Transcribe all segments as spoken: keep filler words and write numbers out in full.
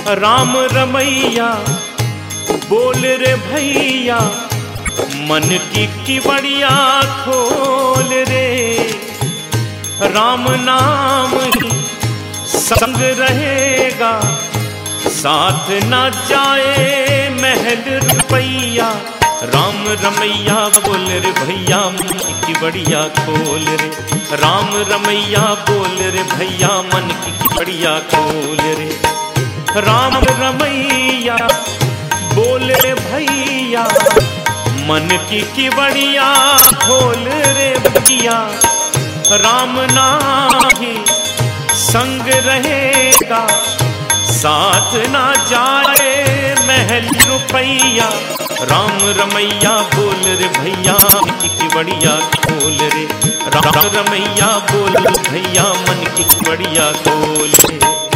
राम रमैया बोल रे भैया, मन की किवड़िया खोल रे। राम नाम ही संग रहेगा, साथ ना जाए महल रुपैया। राम रमैया बोल रे भैया, मन की किवड़िया खोल रे। राम रमैया बोल रे भैया, मन की किवड़िया खोल रे। राम रमैया बोल रे भैया, मन की किवड़िया खोल रे भैया। राम नाम ही संग रहेगा, साथ ना जाए महल रुपैया। राम रमैया बोल रे भैया, मन की किवड़िया खोल रे। राम रमैया बोल रे भैया, मन की किवड़िया खोल रे।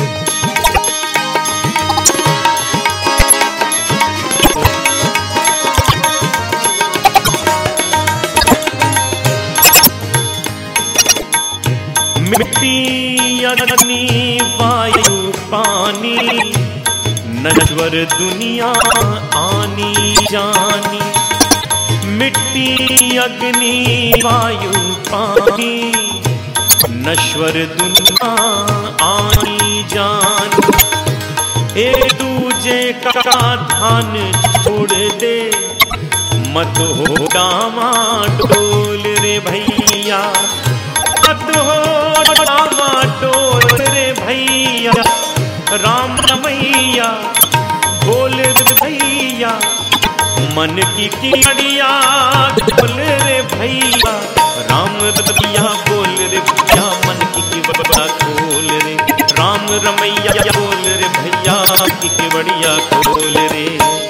मिट्टी अग्नि वायु पानी, नश्वर दुनिया आनी जानी। मिट्टी अग्नि वायु पानी, नश्वर दुनिया आनी जानी। एक दूजे का ध्यान छोड़ दे, मत हो डामाडोल रे भैया, मत हो डामाडोल रे भैया। राम रमैया बोल रे भैया, मन की किवड़िया खोल रे भैया। राम रमैया बोल रे भैया, मन की किवड़िया खोल रे। राम रमैया बोल रे भैया, मन की किवड़िया खोल रे।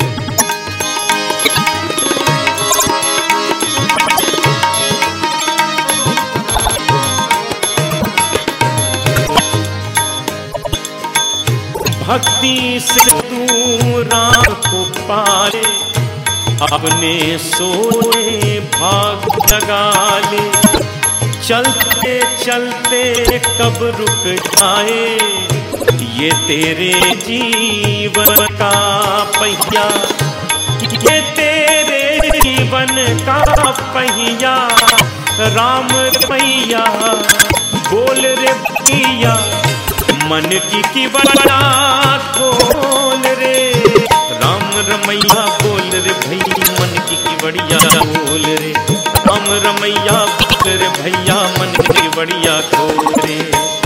भक्ति से तू राम को पाले, अपने सोए भाग लगा ले। चलते चलते कब रुक जाए ये तेरे जीवन का पहिया, ये तेरे जीवन का पहिया। राम रमैया बोल रे भैया, मन की किवड़िया खोल रे। राम रमैया बोल रे भैया, मन की किवड़िया खोल रे। राम रमैया बोल रे भैया, मन की किवड़िया खोल रे।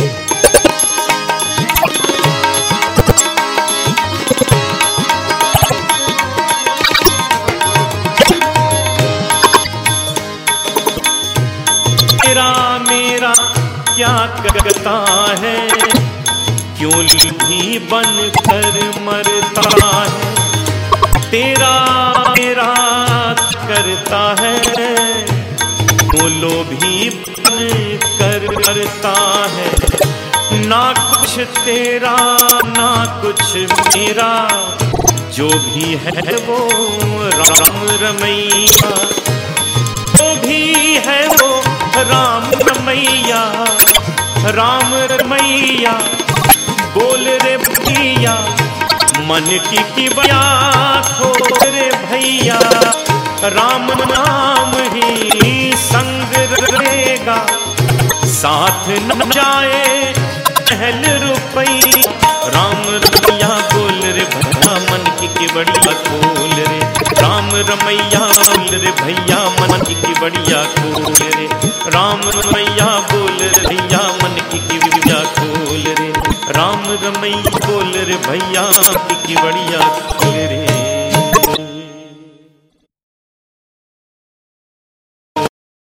तेरा मेरा क्या करता है, क्यों भी बन कर मरता है। तेरा मेरा करता है, बोलो भी बन कर मरता है। ना कुछ तेरा ना कुछ मेरा, जो भी है वो राम रमैया, जो भी है वो राम रमैया। राम रमैया बोल रे भैया, मन की किवड़िया खोल रे भैया। राम नाम ही संग रहेगा, साथ न जाए महल रुपैया। राम रमैया बोल रे भैया, मन की किवड़िया खोल रे। राम रमैया बोल रे भैया, मन की किवड़िया खोल रे। राम रमैया बोल रे भैया, मन की किवड़िया खोल रे। राम रमैया बोल रे भैया, की किवड़िया खोल रे।